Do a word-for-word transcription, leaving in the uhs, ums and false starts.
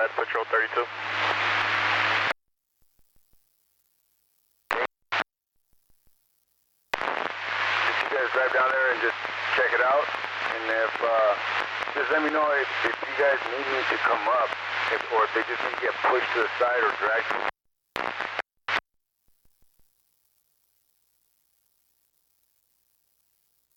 ahead, Patrol thirty-two. Just you guys drive down there and just check it out. And if, uh, just let me know if, if you guys need me to come up, if, or if they just need to get pushed to the side or dragged to the